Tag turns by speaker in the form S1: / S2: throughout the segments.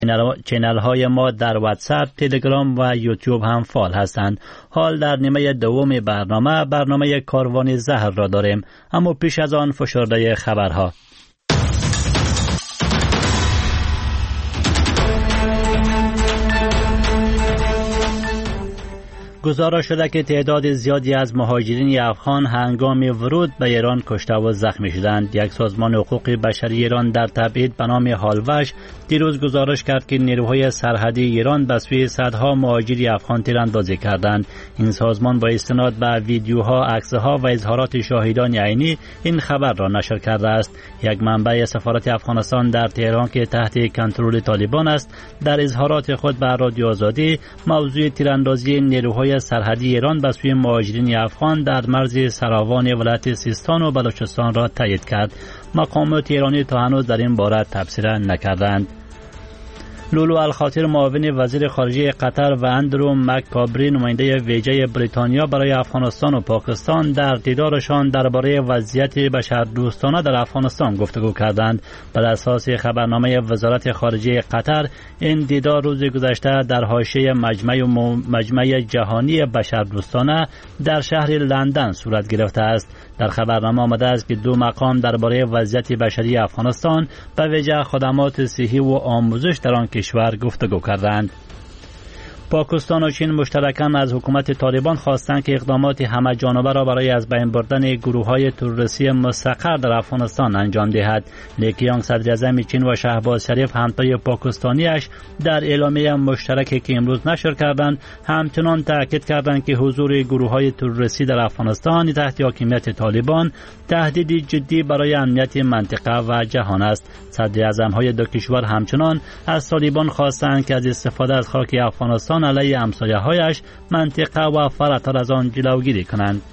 S1: چینل های ما در واتساپ، تلگرام و یوتیوب هم فعال هستند. حال در نیمه دوم برنامه کاروان زهر را داریم، اما پیش از آن فشرده خبرها. گزارش شده که تعداد زیادی از مهاجرین افغان هنگام ورود به ایران کشته و زخمی شدند. یک سازمان حقوق بشری ایران در تبعید به نام هالوش دیروز گزارش کرد که نیروهای سرحدی ایران به سوی صدها مهاجر افغان تیراندازی کردند. این سازمان با استناد به ویدیوها، عکسها و اظهارات شاهدان عینی این خبر را نشر کرده است. یک منبع سفارت افغانستان در تهران که تحت کنترل طالبان است، در اظهارات خود به رادیو آزادی موضوع تیراندازی نیروهای سرحدی ایران به سوی مهاجرین افغان در مرز سراوان ولایت سیستان و بلوچستان را تایید کرد. مقامات ایرانی تا هنوز در این باره تبصره نکردند. لولو الخاطر معاون وزیر خارجه قطر و اندرو مککابری نماینده ویژه بریتانیا برای افغانستان و پاکستان در دیدارشان درباره وضعیت بشردوستانه در افغانستان گفتگو کردند. بر اساس خبرنامه وزارت خارجه قطر، این دیدار روز گذشته در حاشیه مجمع جهانی بشردوستانه در شهر لندن صورت گرفته است. در خبرنامه آمده است که دو مقام درباره وضعیت بشری افغانستان به ویژه خدمات صحی و آموزش در آن کشور گفتگو کردند. پاکستان و چین مشترکاً از حکومت طالبان خواستند که اقدامات همه جانبه را برای از بین بردن گروه‌های تروریستی مستقر در افغانستان انجام دهد. لی کیانگ صدر اعظم چین و شهباز شریف همتای پاکستانیش در اعلامیه مشترکی که امروز نشر کردند همچنان تاکید کردند که حضور گروه‌های تروریستی در افغانستان تحت حاکمیت طالبان تهدیدی جدی برای امنیت منطقه و جهان است. صدر اعظم‌های دو کشور همچنان از طالبان خواستند که از استفاده از خاک افغانستان علیه همسایه‌هایش منطقه و فراتر از آن جلوگیری کنند.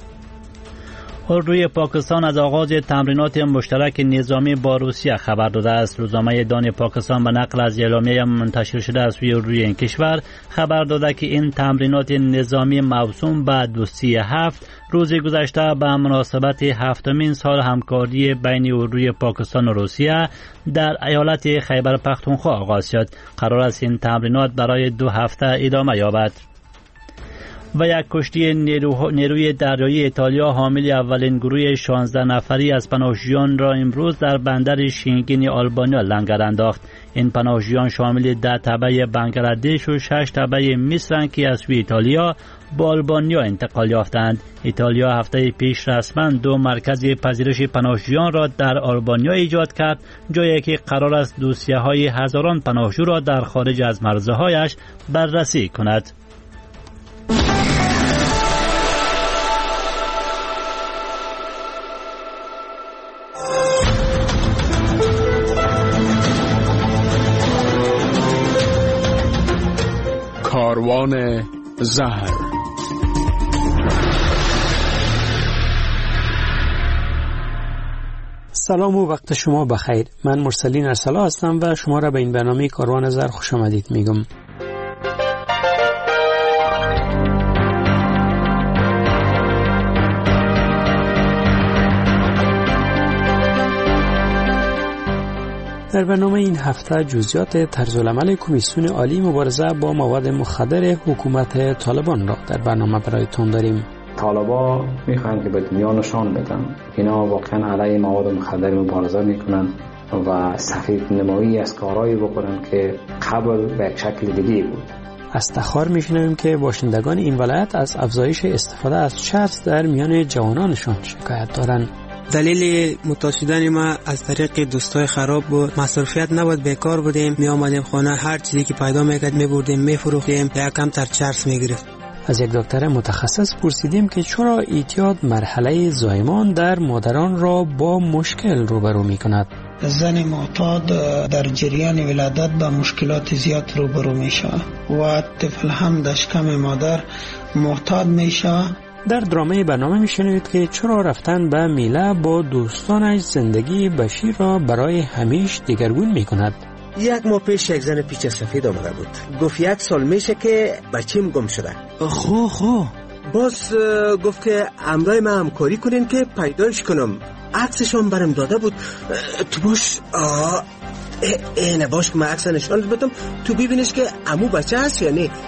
S1: روی پاکستان از آغاز تمرینات مشترک نظامی با روسیه خبر داده است. روزنامه دان پاکستان به نقل از اعلامیه منتشر شده از روی این کشور خبر داده که این تمرینات نظامی موسوم به دوستی 7 روز گذشته به مناسبت 7مین سال همکاری بین روی پاکستان و روسیه در ایالت خیبر پختونخوا آغاز شد. قرار است این تمرینات برای 2 هفته ادامه یابد. و یک کشتی نیروی دریایی ایتالیا حامل اولین گروه 16 نفری از پناهجویان را امروز در بندر شینگین آلبانیا لنگر انداخت. این پناهجویان شامل 10 تبع بنگلادش و 6 تبع مصرند که از ایتالیا با آلبانیا انتقال یافتند. ایتالیا هفته پیش رسما 2 مرکز پذیرش پناهجویان را در آلبانیا ایجاد کرد، جایی که قرار است دوسیه‌های هزاران پناهجو را در خارج از مرزهایش بررسی کند.
S2: کاروان زهر.
S3: سلام و وقت شما بخیر. من مرسلین ارسلا هستم و شما را به این برنامه کاروان زهر خوش آمدید میگم. در برنامه این هفته جزئیات طرزالعمل کمیسیون عالی مبارزه با مواد مخدر حکومت طالبان را در برنامه برایتون داریم.
S4: طالبا میخوان که به دنیا نشان بدن اینا واقعا علیه مواد مخدر مبارزه میکنن و سفید نمایی از کارهایی بکنن که قبل به یک شکل دیگه بود.
S3: از تخار میشنویم که باشندگان این ولایت از افزایش استفاده از چرس در میان جوانانشان شکایت دارند.
S5: دلیل متاسفانه ما از طریق دوستای خراب بود، مصرفیت نبود، بیکار بودیم، می آمدیم خانه هر چیزی که پیدا میکرد میبردیم میفروختیم، یکم تر چرس میگرفت.
S3: از یک دکتر متخصص پرسیدیم که چرا اعتیاد مرحله زایمان در مادران را با مشکل روبرو میکند.
S6: زن معتاد در جریان ولادت با مشکلات زیاد روبرو میشه و طفل هم در شکم مادر معتاد میشه.
S3: در درامه برنامه میشنوید که چرا رفتن به میله با دوستانش زندگی بشیر را برای همیشه دگرگون میکند.
S7: 1 ماه پیش یک زن پیچ سفید آمده بود، گفت 1 سال میشه که بچیم گم شده.
S5: خو
S7: باز گفت که همراه من همکاری کنین که پیداش کنم. عکسشون برم داده بود. تو باش اینه باش که من عکس نشانت بدم تو ببینیش که عمو بچه هست یا نه.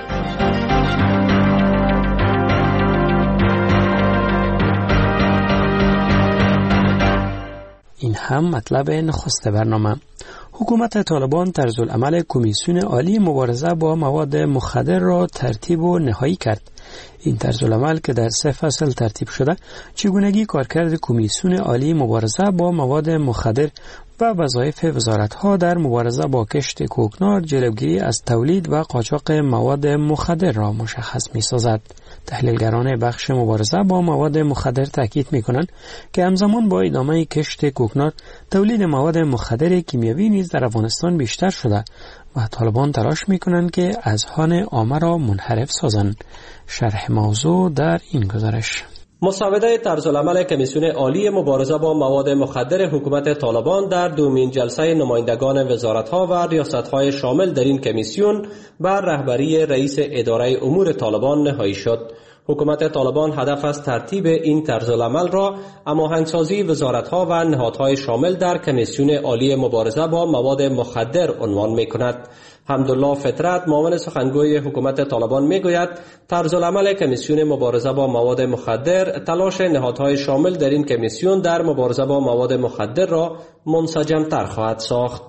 S3: این هم مطلب نخست برنامه. حکومت طالبان طرزالعمل کمیسیون عالی مبارزه با مواد مخدر را ترتیب و نهایی کرد. این طرزالعمل که در 3 فصل ترتیب شده، چگونگی کارکرد کمیسیون عالی مبارزه با مواد مخدر و وظایف وزارت‌ها در مبارزه با کشت کوکنار، جلوگیری از تولید و قاچاق مواد مخدر را مشخص می‌سازد. تحلیلگران بخش مبارزه با مواد مخدر تاکید می‌کنند که همزمان با ادامه کشت کوکنار، تولید مواد مخدر کیمیایی نیز در افغانستان بیشتر شده و طالبان تلاش می‌کنند که اذهان عامه را منحرف سازند. شرح موضوع در این گزارش.
S8: مسوده طرزالعمل کمیسیون عالی مبارزه با مواد مخدر حکومت طالبان در دومین جلسه نمایندگان وزارت‌ها و ریاست‌های شامل در این کمیسیون بر رهبری رئیس اداره امور طالبان نهایی شد. حکومت طالبان هدف از ترتیب این طرزالعمل را هماهنگسازی وزارت‌ها و نهادهای شامل در کمیسیون عالی مبارزه با مواد مخدر عنوان می‌کند. حمدالله فطرت، معاون سخنگوی حکومت طالبان، میگوید طرزالعمل کمیسیون مبارزه با مواد مخدر تلاش نهادهای شامل در این کمیسیون در مبارزه با مواد مخدر را منسجم‌تر خواهد ساخت.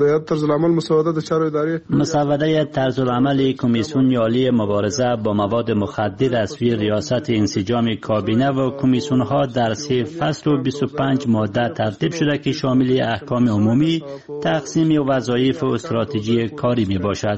S1: مسوده طرزالعمل کمیسیون عالی مبارزه با مواد مخدر از سوی ریاست انسجام کابینه و کمیسیون‌ها در 3 فصل و 25 ماده ترتیب شده که شامل احکام عمومی، تقسیم وظایف و استراتژی کاری می باشد.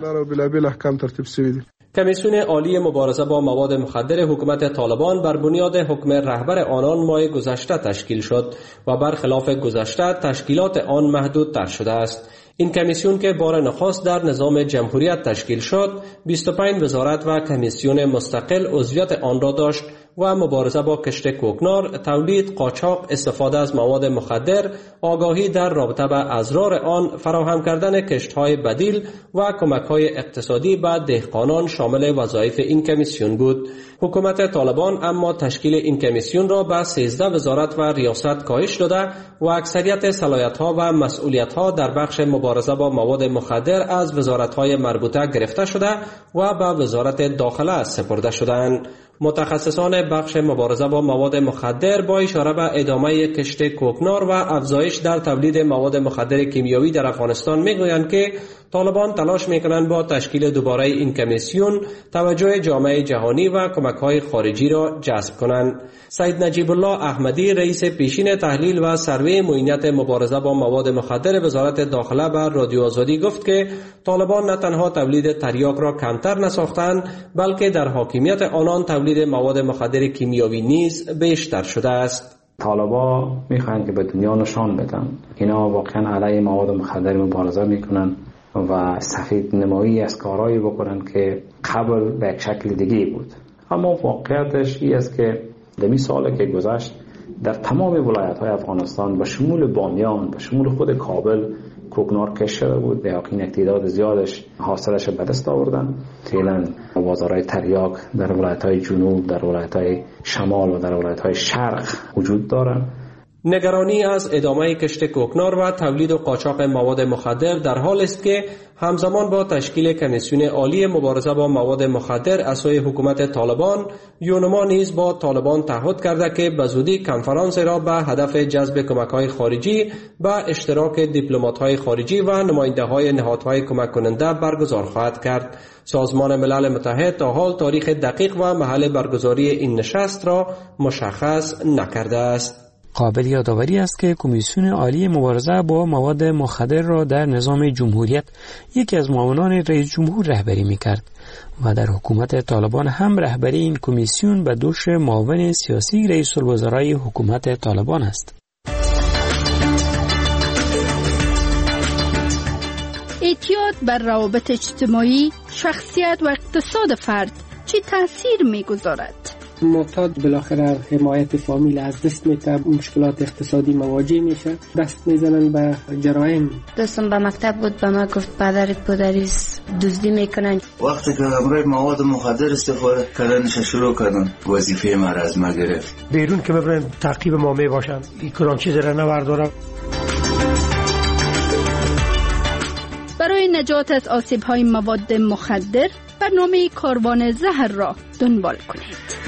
S8: کمیسیون عالی مبارزه با مواد مخدر حکومت طالبان بر بنیاد حکم رهبر آنان ماه گذشته تشکیل شد و برخلاف گذشته تشکیلات آن محدودتر شده است. این کمیسیون که بار نخست در نظام جمهوریت تشکیل شد، 25 وزارت و کمیسیون مستقل عضویت آن را داشت و مبارزه با کشت کوکنار، تولید، قاچاق، استفاده از مواد مخدر، آگاهی در رابطه با اضرار آن، فراهم کردن کشت‌های بدیل و کمک‌های اقتصادی به دهقانان شامل وظایف این کمیسیون بود. حکومت طالبان اما تشکیل این کمیسیون را به 13 وزارت و ریاست کاهش داده و اکثریت صلاحیت‌ها و مسئولیت‌ها در بخش مبارزه با مواد مخدر از وزارت‌های مربوطه گرفته شده و به وزارت داخله سپرده شدند. متخصصان بخش مبارزه با مواد مخدر با اشاره به ادامه کشت کوکنار و افزایش در تولید مواد مخدر کیمیایی در افغانستان میگویند که طالبان تلاش میکنند با تشکیل دوباره این کمیسیون توجه جامعه جهانی و کمک‌های خارجی را جذب کنند. سید نجیب الله احمدی، رئیس پیشین تحلیل و سروی معینت مبارزه با مواد مخدر وزارت داخله بر رادیو آزادی گفت که طالبان نه تنها تولید تریاک را کمتر نساختند، بلکه در حاکمیت آنان تولید مواد مخدر کیمیایی نیز بیشتر شده است.
S4: طالبا میخوان که به دنیا نشان بدن اینا واقعا علیه مواد مخدر مبارزه میکنن و سفید نمایی از کارهایی بکنن که قبل به یک شکل دیگه بود. اما واقعیتش این است که در سالی که گذشت در تمام ولایت‌های افغانستان به شمول بامیان، به شمول خود کابل، کوکنار کش شده بود. به یقین تعداد زیادش حاصلش به دست آوردن. فعلا بازارهای تریاک در ولایت‌های جنوب، در ولایت‌های شمال و در ولایت‌های شرق وجود دارند.
S8: نگرانی از ادامه کشت کوکنار و تولید و قاچاق مواد مخدر در حال است که همزمان با تشکیل کمیسیون عالی مبارزه با مواد مخدر از سوی حکومت طالبان، یونما نیز با طالبان تعهد کرده که به زودی کنفرانس را به هدف جذب کمک‌های خارجی به اشتراک دیپلمات‌های خارجی و نماینده‌های نهادهای کمک کننده برگزار خواهد کرد. سازمان ملل متحد تا حال تاریخ دقیق و محل برگزاری این نشست را مشخص نکرده است.
S3: قابل یادآوری است که کمیسیون عالی مبارزه با مواد مخدر را در نظام جمهوریت یکی از معاونان رئیس جمهور رهبری می‌کرد و در حکومت طالبان هم رهبری این کمیسیون به دوش معاون سیاسی رئیس الوزرای حکومت طالبان است.
S9: اعتیاد بر روابط اجتماعی، شخصیت و اقتصاد فرد چه تأثیر می‌گذارد؟
S5: معتاد بالاخره حمایت فامیل از دست میده، مشکلات اقتصادی مواجه میشه، دست میزنن به جرایم.
S10: دوستم به مکتب بود، به ما گفت پدرت پدریس دزدی میکنن.
S11: وقتی که همراه مواد مخدر استفاده کردنش شروع کردن، وظیفه ما را از ما گرفت.
S12: بیرون که ببرن تعقیب ما میباشن، این کدام چیز را نوردارم.
S9: برای نجات از آسیب‌های مواد مخدر برنامه کاروان زهر را دنبال کنید.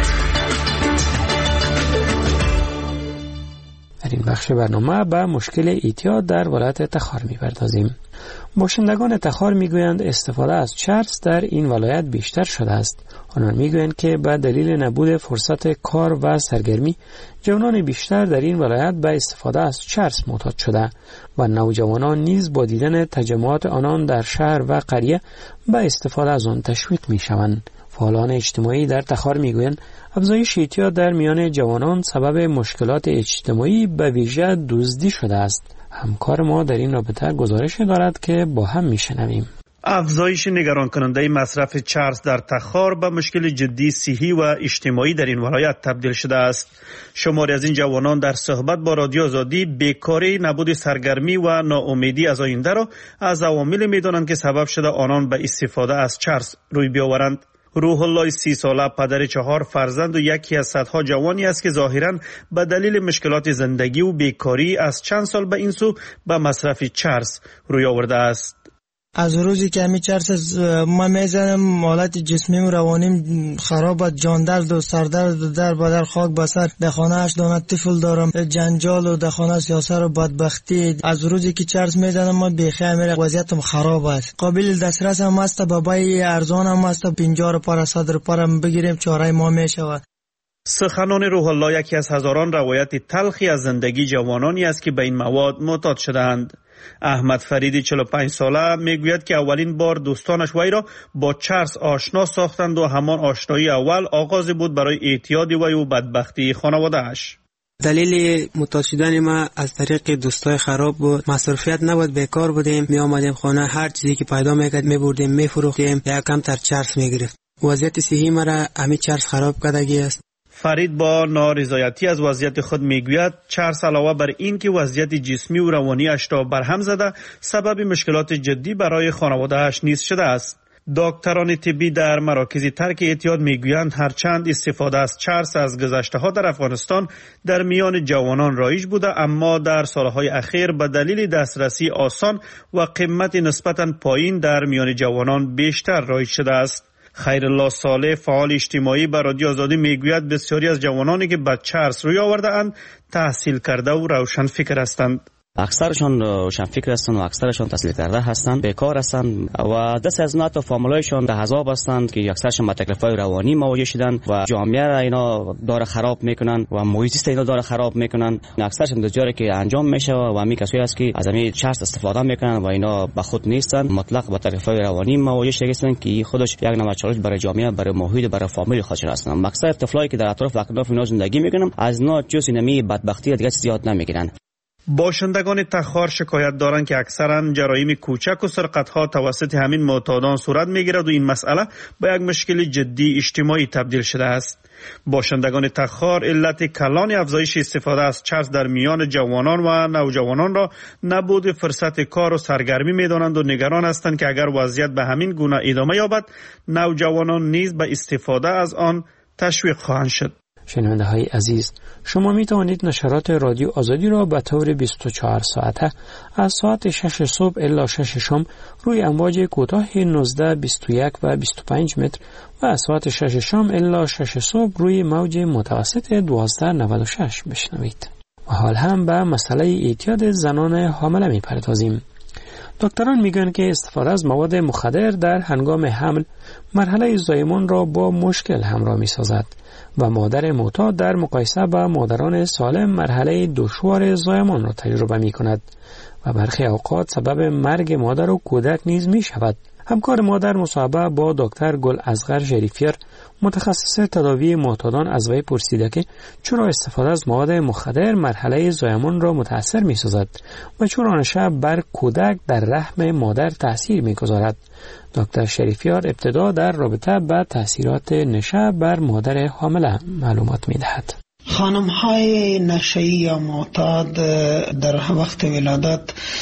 S3: در این بخش برنامه به مشکل اعتیاد در ولایت تخار می‌پردازیم. باشندگان تخار میگویند استفاده از چرس در این ولایت بیشتر شده است. آنان میگویند که به دلیل نبود فرصت کار و سرگرمی جوانان بیشتر در این ولایت به استفاده از چرس معتاد شده و نوجوانان نیز با دیدن تجمعات آنان در شهر و قریه به استفاده از آن تشویق میشوند. فعالان اجتماعی در تخار میگویند افزایش اعتیاد در میان جوانان سبب مشکلات اجتماعی به ویژه دزدی شده است. همکار ما در این رابطه گزارش دارد که با هم میشنویم.
S12: افزایش نگران کننده مصرف چرس در تخار به مشکل جدی صحی و اجتماعی در این ولایت تبدیل شده است. شماری از این جوانان در صحبت با رادیو آزادی بیکاری، نبود سرگرمی و ناامیدی از آینده را از عوامل می‌دانند که سبب شده آنان به استفاده از چرس روی بیاورند. روح الله 30 ساله پدر 4 فرزند و یکی از صدها جوانی است که ظاهراً به دلیل مشکلات زندگی و بیکاری از چند سال به این سو به مصرف چرس روی آورده است.
S13: از روزی که همی چرس ما میزنم حالت جسمی و روانیم خراب، جان درد و سردرد و در بدر خاک بسر. در خانه 8 دانه طفل دارم، جنجال و در خانه سیاست و بدبختی. از روزی که چرس میزنم ما بخیر میره، وضعیتم خراب است. قابل دسترس هم است، بابای ارزان هم است، 50 روپیه 100 روپیه بگیریم چاره ما میشود.
S12: سخنان روح الله یکی از هزاران روایت تلخی از زندگی جوانانی است که به این مواد معتاد شده‌اند. احمد فریدی 45 ساله میگوید که اولین بار دوستانش وی را با چرس آشنا ساختند و همان آشنایی اول آغاز بود برای اعتیاد وی و بدبختی خانواده‌اش.
S5: دلیل معتاد شدن ما از طریق دوستای خراب بود. مصروفیت نبود، بیکار بودیم، می آمدیم خانه، هر چیزی که پیدا میکرد میبردیم میفروختیم یا کم تر چرس میگرفت. وضعیت صحی مرا همین چرس خراب کردگی است.
S12: فرید با نارضایتی از وضعیت خود میگوید چرس علاوه بر این که وضعیت جسمی و روانی اش را برهم زده، سبب مشکلات جدی برای خانواده اش نیز شده است. دکتران طبی در مراکز ترک اعتیاد میگویند هرچند استفاده از چرس از گذشته ها در افغانستان در میان جوانان رایج بوده، اما در سالهای اخیر به دلیل دسترسی آسان و قیمت نسبتاً پایین در میان جوانان بیشتر رایج شده است. خیرالله صالح فعال اجتماعی به رادیو آزادی میگوید بسیاری از جوانانی که به چرس روی آورده اند تحصیل کرده و روشن فکر هستند.
S14: اکثرشان روشن فکر هستند و اکثرشان تحصیل کرده هستند، بیکار هستند و دست از نات و فامیلایشان در عذاب هستند که اکثرشان با تکلیف‌های روانی مواجه شدند و جامعه را اینا داره خراب میکنند و محیط زیست اینا داره خراب میکنند. اکثرشان دچار که انجام میشه و همین کسایی است که از همین چرس استفاده میکنند و اینا به خود نیستند، مطلق با تکلیف‌های روانی مواجه شدند که خودش یک نوع چالش برای جامعه، برای محیط، برای فامیل خودش هستند. مقصد طفلایی که در اطراف و اکناف اینا زندگی میکنند از اینا جز اینمی بدبختی دیگه زیاد نمیگیرند.
S12: باشندگان تخار شکایت دارند که اکثرا جرایم کوچک و سرقت‌ها توسط همین معتادان صورت می‌گیرد و این مسئله به یک مشکل جدی اجتماعی تبدیل شده است. باشندگان تخار علت کلان افزایش استفاده از چرس در میان جوانان و نوجوانان را نبود فرصت کار و سرگرمی می‌دانند و نگران هستند که اگر وضعیت به همین گونه ادامه یابد نوجوانان نیز به استفاده از آن تشویق خواهند شد.
S3: شنونده های عزیز، شما می توانید نشرات رادیو آزادی را به طور 24 ساعته از ساعت 6 صبح الی 6 شام روی امواج کوتاه 19, 21 و 25 متر و از ساعت 6 شام الی 6 صبح روی موج متوسط 1296 بشنوید. و حال هم به مسئله اعتیاد زنان حامله می پردازیم. دکتران میگن که استفاده از مواد مخدر در هنگام حمل مرحله زایمان را با مشکل همراه می سازد و مادر معتاد در مقایسه با مادران سالم مرحله دشوار زایمان را تجربه می کند و برخی اوقات سبب مرگ مادر و کودک نیز می شود. همکار ما در مصاحبه با دکتر گل اصغر شریفیار متخصص تداوی معتادان از وی پرسیده که چرا استفاده از مواد مخدر مرحله زایمان را متاثر می سازد و چرا نشه بر کودک در رحم مادر تأثیر می گذارد. دکتر شریفیار ابتدا در رابطه با تأثیرات نشه بر مادر حامله معلومات می دهد.
S6: خانم های نشئی یا معتاد در وقت ولادت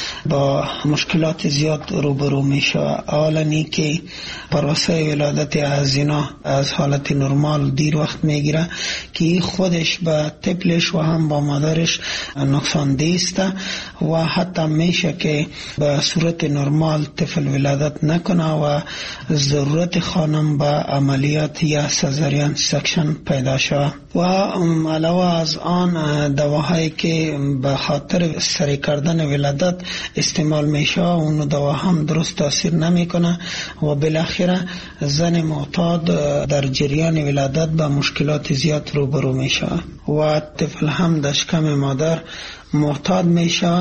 S6: با مشکلات زیاد روبرو میشه. اولا این که پروسه ولادت از اینا از حالت نرمال دیر وقت میگیره که خودش با طفلش و هم با مادرش نقصان دیسته و حتی میشه که به صورت نرمال طفل ولادت نکنه و ضرورت خانم به عملیات یا سزارین سکشن پیدا شود. و علاوه از آن دواهایی که به خاطر سریع کردن ولادت استعمال میشه اون دوا هم درست تاثیر نمیکنه و بالاخره زن معتاد در جریان ولادت به مشکلات زیاد روبرو میشه و طفل هم در شکم مادر معتاد میشه.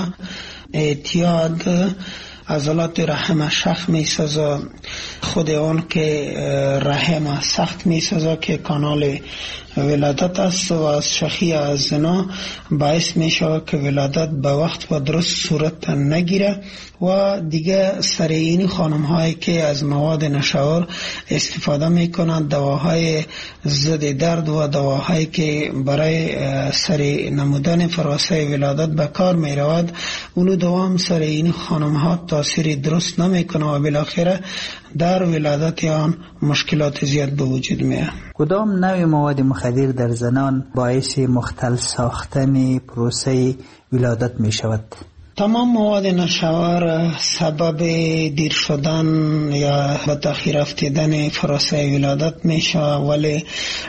S6: اعتیاد عضلات رحم شخ میسازه، خود اون که رحم سخت میسازه که کانال ولادت است و از شخی از زنا باعث میشه که ولادت به وقت و درست صورت نگیره و دیگه سر این خانم هایی که از مواد نشاور استفاده میکنند، دواهای ضد درد و دواهایی که برای سر نمودن فراسه ولادت به کار میرود، اونو دوام سر این خانم ها تاثیر درست نمیکنه و بالاخره در ولادت آن مشکلات زیاد به وجود میاد.
S15: کدام نوع مواد مخدر در زنان باعث مختل ساختن پروسه ولادت می شود؟
S6: تمام مواد نشاور سبب دیر شدن یا به تأخیر افتادن فراسه ولادت میشه، ولی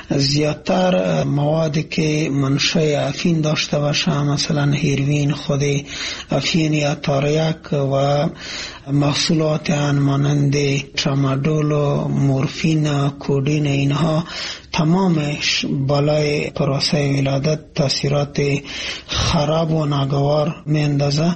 S6: زیادتر موادی که منشأ افین داشته باشه، مثلا هیروین، خود افین یا تاریک و محصولات آن مانند ترامادول و مورفین، کودین، اینها تمامش بالای پروسه ولادت تاثیرات خراب و ناگوار میندازه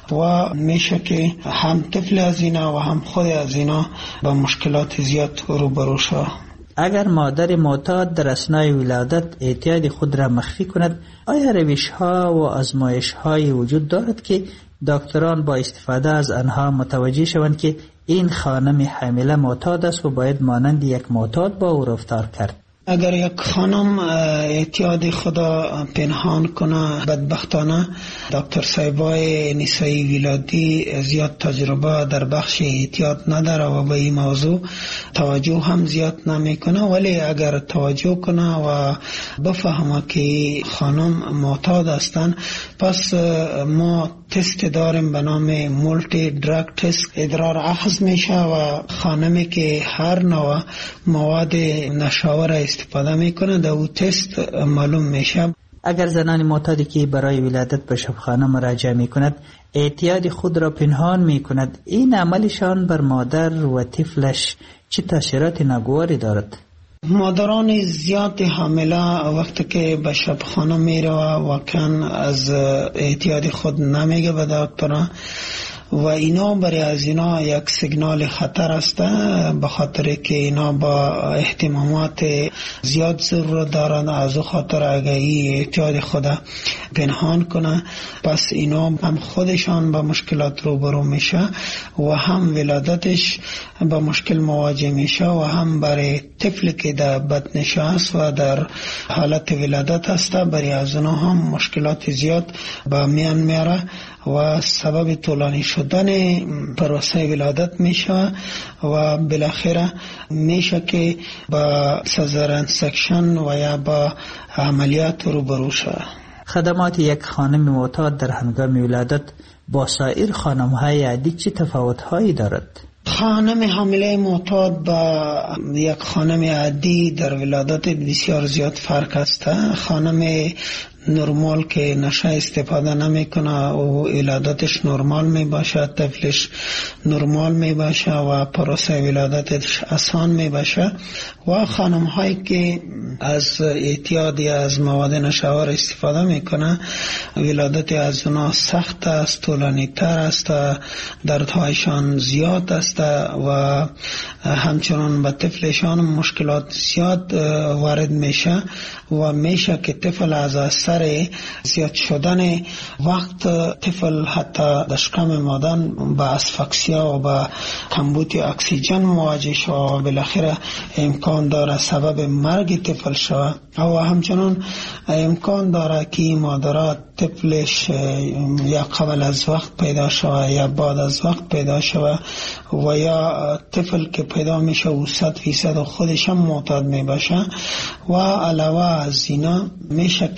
S6: و میشه که هم طفل از اینا و هم خود از اینا با مشکلات زیاد روبرو شود.
S15: اگر مادر معتاد در اثنای ولادت اعتیاد خود را مخفی کند، آیا روش ها و آزمایش های وجود دارد که دکتران با استفاده از آنها متوجه شوند که این خانم حامله معتاد است و باید مانند یک معتاد با او رفتار کرد؟
S6: اگر یک خانم اعتیاد خدا پنهان کنه، بدبختانه دکتر صاحبای نسایی ولادی زیاد تجربه در بخش اعتیاد نداره و به این موضوع توجه هم زیاد نمیکنه، ولی اگر توجه کنه و بفهمه که خانم معتاد هستن، پس ما تست داریم به نام مولتی دراگ تست. ادرار اخذ میشه و خانمی که هر نوع مواد نشاور استفاده میکنه در او تست معلوم میشه.
S15: اگر زنان معتادی که برای ولادت به شبخانه مراجعه میکند اعتیاد خود را پنهان میکند، این عملشان بر مادر و طفلش چه تاثیرات ناگواری دارد؟
S6: مادران زیاد حامله وقتی که به شبخانه میره واقعا از اعتیاد خود نمیگه به دکتر و اینا برای از اینا یک سیگنال خطر است، به خاطر که اینا با اهتمامات زیاد ضرورت دارند. از خاطر اگر این اعتیاد خود پنهان کنه، پس اینا هم خودشان با مشکلات روبرو میشه و هم ولادتش با مشکل مواجه میشه و هم برای طفل که در بطنش است و در حالت ولادت است برای از اونها هم مشکلات زیاد با میان میاره و سبب طولانی شدن پروسه ولادت میشه و بالاخره میشه که با سزارین سکشن و یا با عملیات روبرو شود.
S15: خدمات یک خانم معتاد در هنگام ولادت با سایر خانم‌های عادی چه تفاوت‌هایی دارد؟
S6: خانم حامله معتاد با یک خانم عادی در ولادت بسیار زیاد فرق است. خانم نرمال که نشه استفاده نمیکنه و ولادتش نرمال می باشه، طفلش نرمال می باشه و پروسه ولادتش آسان می باشه و خانم هایی که از اعتیاد یا از مواد نشاور استفاده میکنه ولادت از اونا سخت است، طولانی تر است، دردهایشان زیاد است و همچنان به طفلشان مشکلات زیاد وارد میشه و میشه که طفل از اثر زیاد شدن وقت طفل حتی در شکم مادر با اسفکسیا و با کمبود اکسیژن مواجه شود و بالاخره امکان داره سبب مرگ طفل شود و همچنان امکان داره که مادرات طفلش یا قبل از وقت پیدا شود یا بعد از وقت پیدا شود و یا طفل که پیدا میشه و 100% خودش هم معتاد میباشه و علاوه از اینا میشه که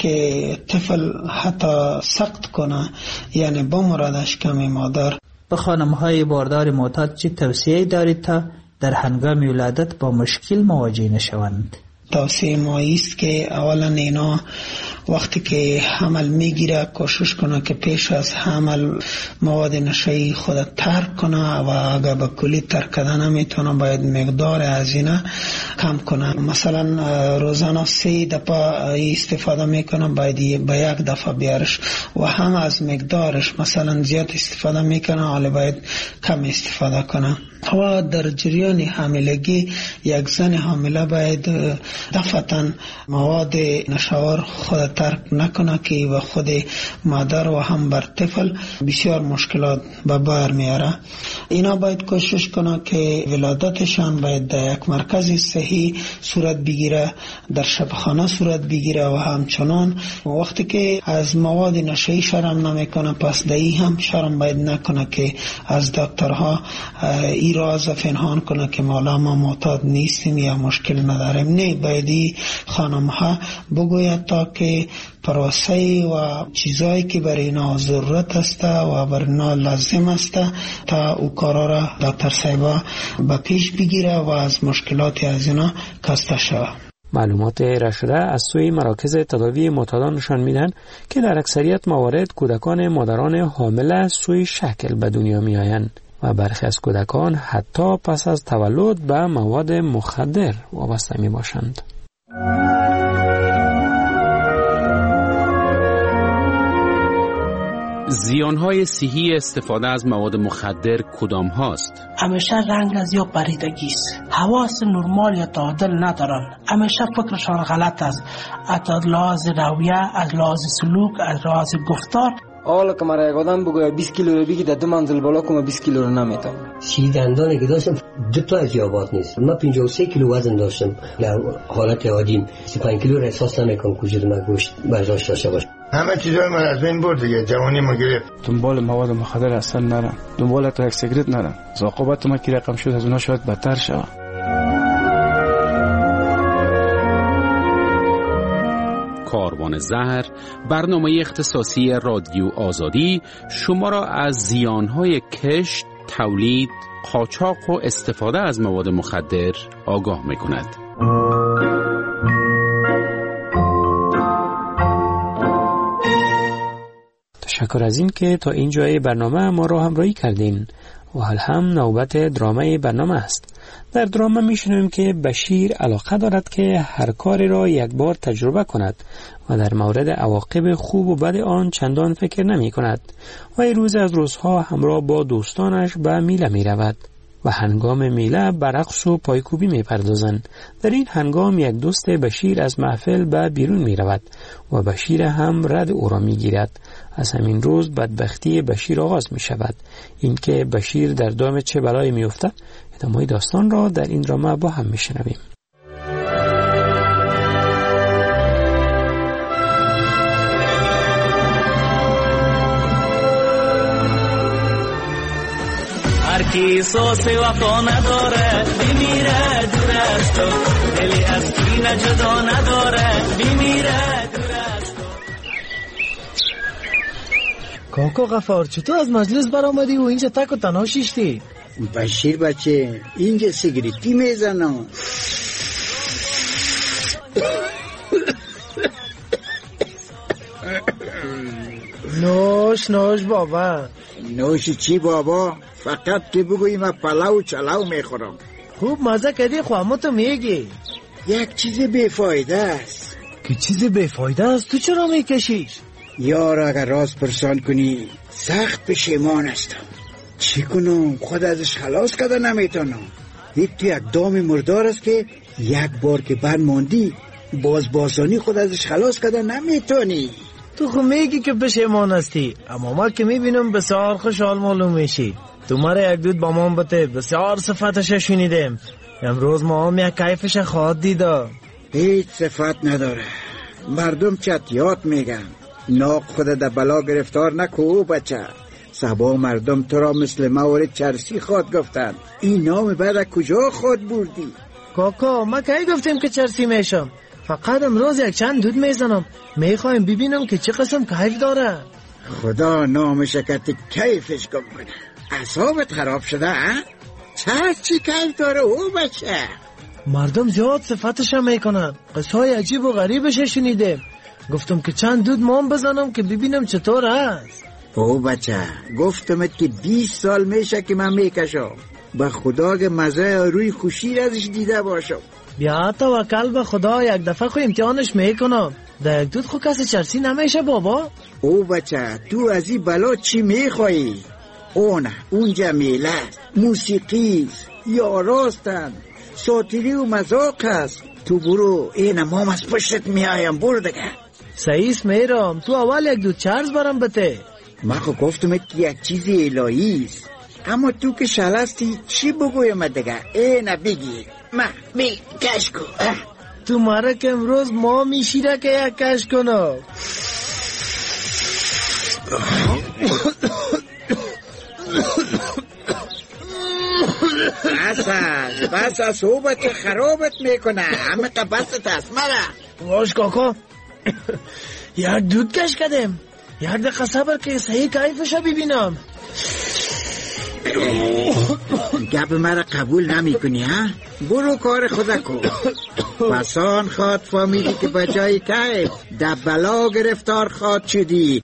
S6: طفل حتی سقط کنه، یعنی بمردش کمی مادر.
S15: به خانم‌های باردار معتاد چه توصیه دارید تا در هنگام ولادت با مشکل مواجه نشوند؟
S6: توصیه ما است که اولا اینا وقتی که حمل میگیره کوشش کنه که پیش از حمل مواد نشه‌ای خود ترک کنه و اگر به کلی ترک کردن نمیتونه باید مقدار از اینا کم کنه. مثلا روزانه 3 دفعه استفاده میکنه باید به 1 دفعه بیارش و هم از مقدارش مثلا زیاد استفاده میکنه حالا باید کم استفاده کنه. و در جریان حاملگی یک زن حامله باید دفعتاً مواد نشاور خود ترک نکنه که و خود مادر و هم بر طفل بسیار مشکلات به بار میاره. اینا باید کوشش کنه که ولادتشان باید در یک مرکز صحی صورت بگیره، در شبخانه صورت بگیره و همچنان وقتی که از مواد نشه‌ای شرم نمیکنه پس دایی هم شرم باید نکنه که از دکترها ای راز پنهان کنه که ما معتاد نیستیم یا مشکل نداریم. نه، باید خانم ها بگوید تا که پروسه و چیزایی که برای اینا ضرورت است و برای اینا لازم است تا او کارا را دکتر صاحبا به پیش بگیره و از مشکلات از اینا کاسته شود.
S3: معلومات ارائه شده از سوی مراکز تداوی معتادان نشان میدن که در اکثریت موارد کودکان مادران حامل سوی شکل به دنیا می آیند و برخی از کودکان حتی پس از تولد به مواد مخدر وابسته می باشند.
S16: زیانهای صحی استفاده از مواد مخدر کدام هاست؟
S17: همیشه رنگ از یا پریدگی است، حواس نرمال یا تعادل ندارن، همیشه فکرشان غلط است، از لحاظ رویه، از لحاظ سلوک، از لحاظ گفتار.
S18: حالا که مرا یک آدم بگوید 20 کیلو رو بگی در 2 منزل بالا کنم 20 کیلو رو نمیتونم.
S19: سی دندانی که داشتم 2 تا از یابات نیست. من 53 کیلو وزن داشتم. در حالت عادیم 35 کیلو رو احساس نمیکنم کجا من گوشت برداشت داشته باشم.
S20: همه چیزای من از بین برد دیگه، جوانی ما گرفت.
S21: دنبال مواد مخدر اصلا نرم، دنبال تا یک سیگرت نرم. عاقبت ما که رقم شد از اونها شاید بدتر شود.
S16: کاروان زهر، برنامه اختصاصی رادیو آزادی شما را از زیانهای کشت، تولید، قاچاق و استفاده از مواد مخدر آگاه می‌کند.
S3: تشکر از این که تا این جای برنامه ما را همراهی کردین و حال هم نوبت درامه برنامه است. در درامه میشنویم که بشیر علاقه دارد که هر کاری را یک بار تجربه کند و در مورد عواقب خوب و بد آن چندان فکر نمی کند و این روز از روزها همراه با دوستانش به میله می رود و هنگام میله به رقص و پایکوبی می پردازند. در این هنگام یک دوست بشیر از محفل به بیرون می رود و بشیر هم رد او را می گیرد. از همین روز بدبختی بشیر آغاز می شود. اینکه بشیر در دام چه بلایی می افتد ادامه داستان را در این درامه با هم می شنویم.
S22: هر کی احساس وفا نداره بمیره دور از تو، دلی از کینه جدا نداره بمیره دور از تو.
S13: کاکا غفار چطور از مجلس برآمدی و اینجا تک و تنها شیشتی؟
S23: بشیر بچه اینجا سیگریتی میزنم.
S13: نوش بابا.
S23: نوش چی بابا؟ فقط تو بگوی من پلاو چلاو میخورم.
S13: خوب مزه کردی خو اما تو میگی
S23: یک چیز بیفایده است.
S13: که چیز بیفایده است؟ تو چرا میکشیش؟
S23: یار اگر راز پرسان کنی سخت پشیمان هستم. چی کنم؟ خود ازش خلاص کده نمیتونم. یک تو یک دام مردار است که یک بار که بر ماندی بازانی خود ازش خلاص کده نمیتونی.
S13: تو خو میگی که پشیمان هستی، اما ما که میبینم بسیار خوشحال معلوم میشی. تو مرا یک دود با ما بته بسیار صفتش شنیدیم. امروز ما هم یک کیفش خواهد دیدا.
S23: هیچ صفت نداره. مردم چتیات میگن. ناق خود در بلا گرفتار نکو بچه. سبا مردم تو را مثل مورد چرسی خواد گفتن. این نام بعد کجا خود بردی؟
S13: کاکا ما کی گفتیم که چرسی میشم؟
S1: فقط امروز یک چند دود میزنم، میخوایم ببینم که چه قسم کیف داره.
S23: خدا نامشکت کیفش کم کنه. اعصابت خراب شده ها؟ چی کیف داره او بچه؟
S1: مردم زیاد صفتش هم میکنن، قصه های عجیب و غریبش شنیدم. گفتم که چند دود مام بزنم که ببینم چطور است.
S23: او بچه گفتمت که 20 سال میشه که من میکشم. به خدا که مزه روی خوشی ازش دیده باشم.
S1: بیا توکل به خدا، یک دفعه خو امتحانش میکنم. در یک دود خو کسی چرسی نمیشه بابا.
S23: او بچه تو از این بلا چی میخوایی؟ اونجا میله موسیقی یا راستن ساتیری و مذاق هست. تو برو این مام از پشتت میایم برو دیگه.
S1: سعیس میرم، تو اول یک دود چرز برم بته.
S23: من خب گفتم که یک چیز الهی است، اما تو که شلستی چی بگویم دیگه؟ اینه بگی می کش کن.
S1: تو ماره که امروز ما میشیره که یک کش کنم.
S23: بس از صحبت خرابت میکنه. همه قبست است مرا.
S1: واش کاکا یک دود کش کردم، یک دقیقه صبر که صحیح کیفش ببینم.
S23: گپ مرا قبول نمی کنی ها؟ برو کار خدا کن. پسان خواد فهمیدی که بجای کیف در بلا گرفتار خواد شدی.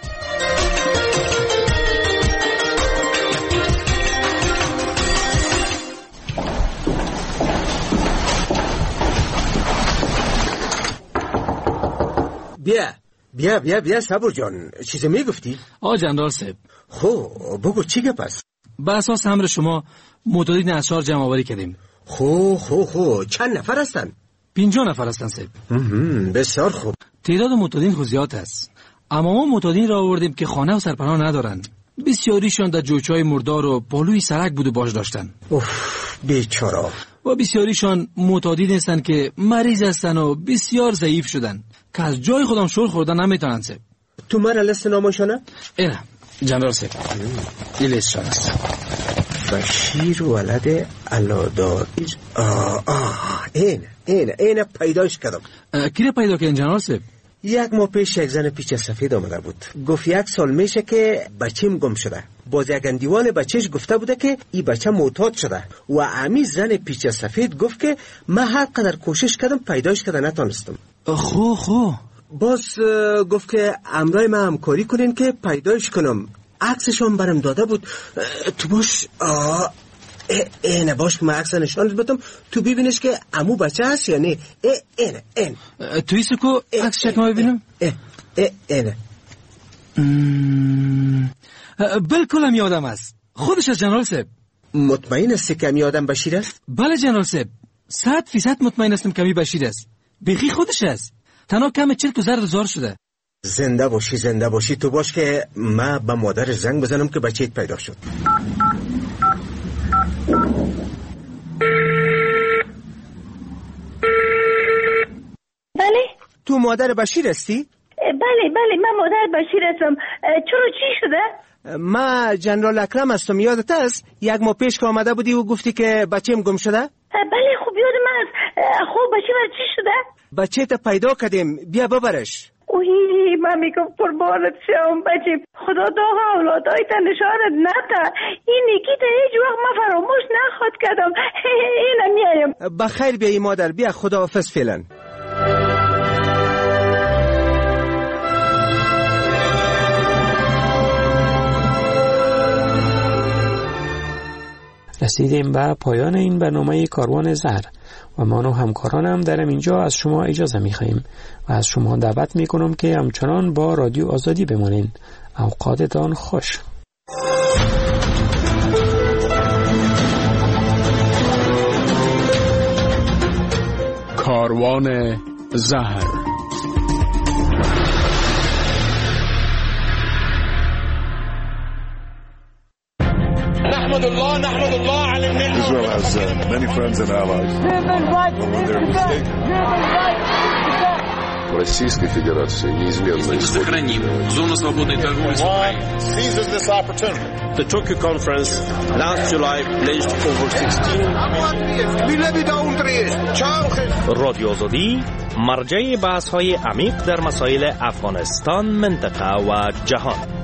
S2: بیا صبر جان، چیزی میگفتی؟
S7: جنرال صاحب
S2: خب بگو چی گپ است؟
S7: به اساس امر شما معتادین اشعار جمع آوری کردیم.
S2: خب چند نفر هستن؟
S7: 50 نفر هستن صاحب.
S2: بسیار خوب.
S7: تعداد معتادین خود زیاد است، اما ما معتادین را آوردیم که خانه و سرپناه ندارند. بسیاریشان در جوچه‌های مردار و پالوی سرک بود و باش داشتن.
S2: بیچاره.
S7: و بسیاریشان معتادین هستند که مریض هستند و بسیار ضعیف شدن که از جای خودم شور خوردن نمیتونن صاحب.
S2: تو مرا لیست نامشانه؟
S7: اینه جنرال صاحب، این لیستشان است.
S2: بشیر ولد علادار. اینه پیداش کردم.
S7: کی را پیدا کردین جنرال صاحب؟
S2: یک ماه پیش یک زن پیچ سفید آمده بود، گفت 1 سال میشه که بچیم گم شده. باز یک اندیوان بچهش گفته بوده که این بچه معتاد شده و امی زن پیچ سفید گفت که من هر قدر کوشش کردم پیداش کردم نتونستم.
S7: خو
S2: باز گفت که امرای من همکاری کنین که پیداش کنم. عکسشون برم داده بود. تو باش اینه باش من عکس نشانت بدم تو ببینش که عمو بچه هست یا نه. این
S7: توی سکو عکس چک ما ببینم.
S2: اینه
S7: بلکل هم یادم است. خودش از جنرال صاحب.
S2: مطمئن هستی که هم یادم بشیر است؟
S7: بله جنرال صاحب، 100% مطمئن هستم که بشیر است. بخی خودش است. تنها کم 40,000 شده.
S2: زنده باشی. تو باش که من به مادر زنگ بزنم که بچه‌ت پیدا شد.
S24: بله
S2: تو مادر بشیر هستی؟
S24: بله من مادر بشیر هستم. چرا چی شده؟
S2: من جنرال اکرم هستم. یادت است 1 ماه پیش که آمده بودی و گفتی که بچه‌م گم شده؟
S24: بله خوب یادم است. خب بچه چی شده؟
S2: بچه تا پیدا کردیم، بیا ببرش.
S24: اوهی من میگم قربانت شم بچه، خدا داغ اولادای تا نشانت نده. این نیکی تا هیچ وقت من فراموش نخواد کردم. اینم میایم.
S2: بخیر بیایی مادر، بیا خداحافظ فعلا.
S3: رسیدیم به پایان این برنامه کاروان زهر و من و همکارانم در اینجا از شما اجازه می‌خوایم و از شما دعوت می‌کنم که همچنان با رادیو آزادی بمانید. اوقاتتان خوش.
S16: کاروان زهر.
S25: Israel has many friends and allies. Российской Федерации неизменно исходит.
S26: Зону свободной торговли с Украиной.
S25: Seizes this opportunity.
S27: The Tokyo conference last July pledged over 16
S4: رادیو آزادی مرجع بحث های عمیق در مسائل افغانستان، منطقه و جهان.